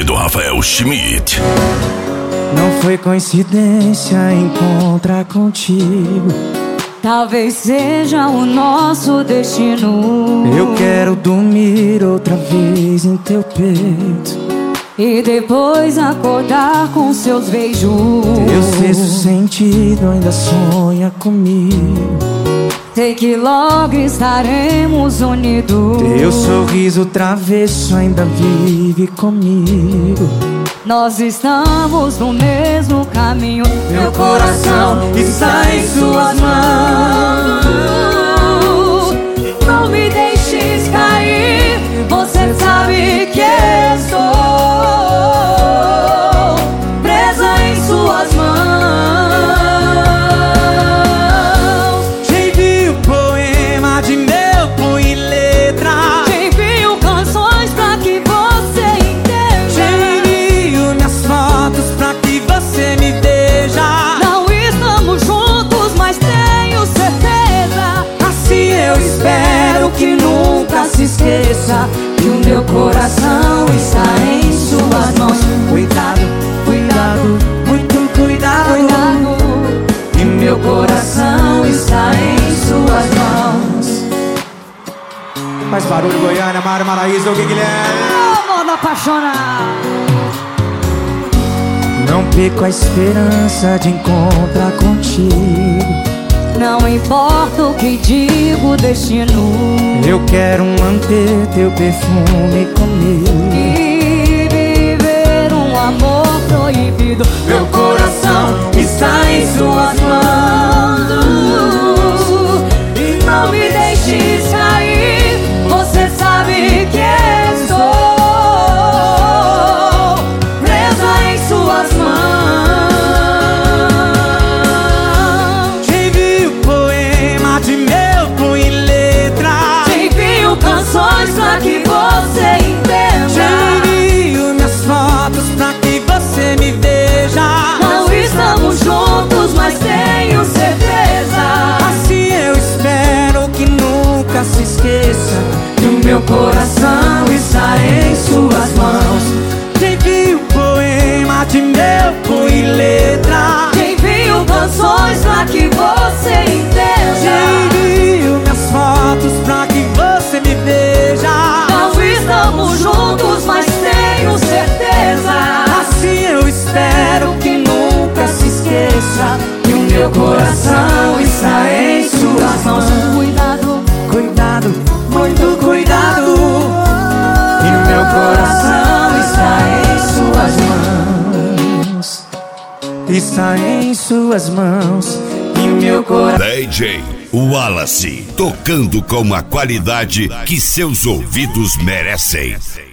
do Rafael Schmidt. Não foi coincidência encontrar contigo. Talvez seja o nosso destino. Eu quero dormir outra vez em teu peito e depois acordar com seus beijos. Teu sexto sentido ainda sonha comigo. Sei que logo estaremos unidos. Teu sorriso travesso ainda vive comigo. Nós estamos no mesmo caminho. Meu coração está em suas mãos. Não me deixes cair. Você sabe que estou presa em suas mãos. Te envio poema de meu punho e letra. Te envio canções pra que você entenda. Te envio minhas fotos pra que você me veja. Não estamos juntos, mas tenho certeza. Assim eu espero que nunca se esqueça que o meu coração está em suas mãos. Cuidado, cuidado, muito cuidado, Cuidado, e meu coração está em suas mãos. Faz barulho, Goiânia, Mário Maraíza, o que Guilherme? amor apaixonado. Não perco a esperança de encontrar contigo. Não importa o que digo, destino. Eu quero manter teu perfume comigo E viver um amor proibido. Meu coração está em suas mãos. E não me deixes cair. Você sabe que estou presa em suas mãos. Te envio poema de meu punho e letra. Te envio canções pra que você Te entenda. envio minhas fotos pra que você me veja. Não estamos juntos, mas tenho certeza. Assim eu espero que nunca se esqueça que o meu coração está em suas mãos. Te envio poema de meu punho e letra. Te envio canções pra que você Te entenda. envio minhas fotos pra que você me veja. Não estamos juntos, mas tenho certeza. Assim eu espero que nunca se esqueça que o meu coração está em suas mãos. Cuidado, Cuidado, muito cuidado, e meu coração está em suas mãos. Está em suas mãos, e meu coração. DJ Wallace, tocando com a qualidade que seus ouvidos merecem.